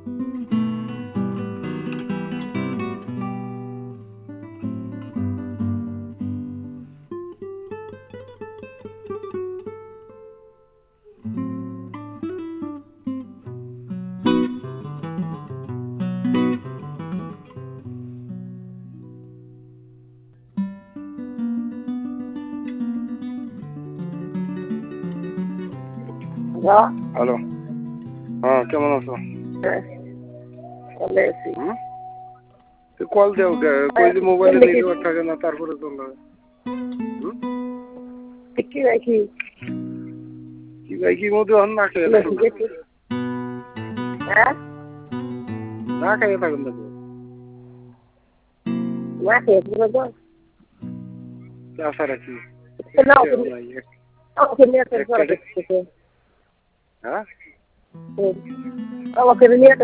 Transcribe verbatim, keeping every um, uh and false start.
Hello, হ্যাঁ কেমন আছো? ভালো আছি। কল দেও কই যে মোবাইলে নেটওয়ার্ক থাকে না তারপরে চলে কি রাখি কি ভাই কি মধ্যে হন না খেয়ে হ্যাঁ না খেয়ে থাকুন না না খেয়ে পুরো তো আশা রাখি না ওকে নিয়ে হ্যাঁ আমাকে নিয়ে